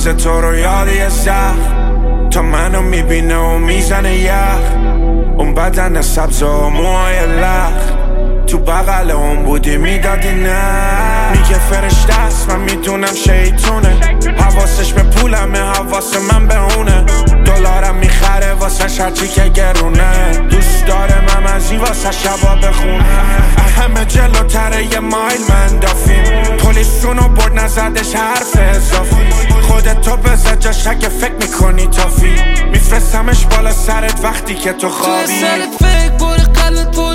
مثل تو رو یاد یه سخت تا منو میبینه و میزنه یخ. اون بدن سبز و موهای لخ تو بغل اون بودی میدادی نه. میگه فرشته است من میدونم شیطونه، حواسش به پولمه حواس من به اونه. دلارم میخره واسه هرچی که گرونه، دوست داره ممزی واسه شبا بخونه. همه جلوتره یه مایل من دافیم، پلیسونو برد نزدش حرف اضافی. خودت تو بزد جاش اگه فکر میکنی تافی، میفرستمش بالا سرت وقتی که تو خوابی. تو سرت فکر بره قلب تو